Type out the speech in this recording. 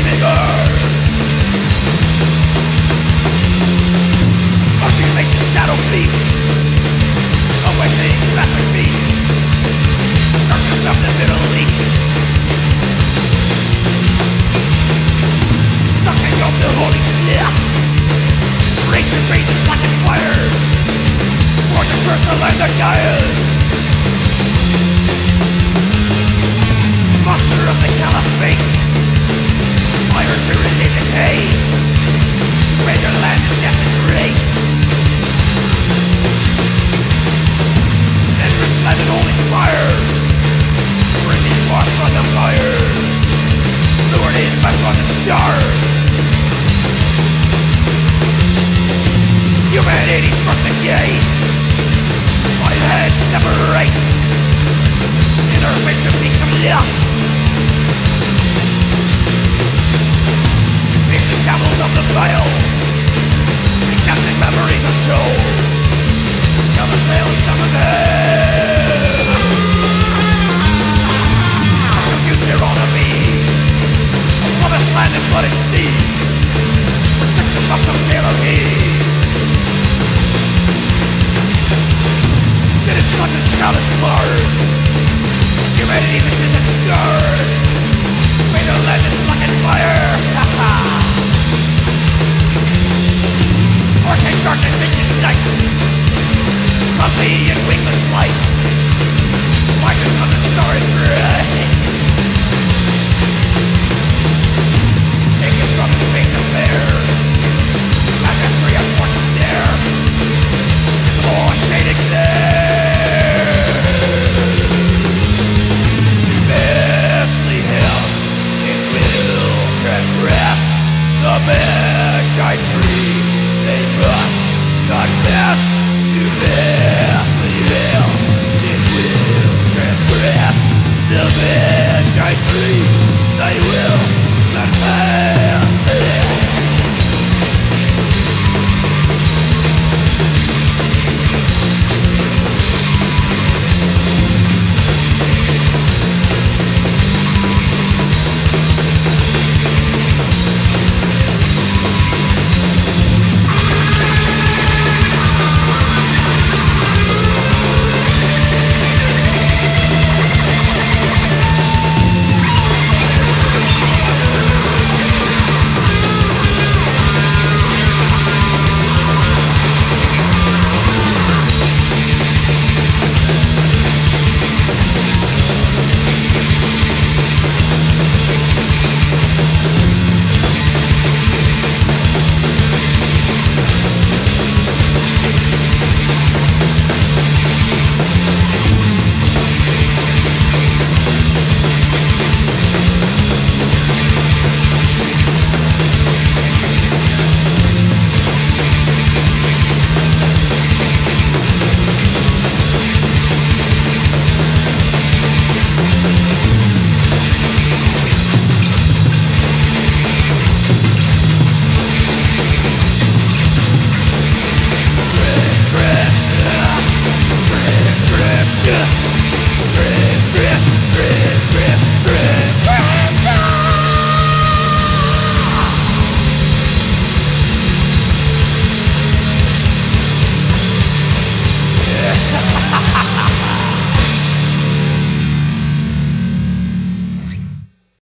and burn. Ultimate shadow beast, awaiting battling feast. Darkness of the Middle East, stalking of the holy snaps. Raging, raging, black and fire. Swords to curse the land that died. Monster of the Caliphate, fire to religious hate. Greater land is desecrate. Endless land and holy fire, bringing forth from the fire, lured in by the star. Humanity's birth the gate, my head separates. Inner vision become lost. Ancient camels of the vile, recapturing memories untold. Tell the tales of the dead. The future on me, a promised land and blooded sea. Forsaken of the Elohim. That is conscious chalice marred. Humanity's existence scarred. May the land is black and fire. Arcane darkness vision night, clumsy and wingless flight.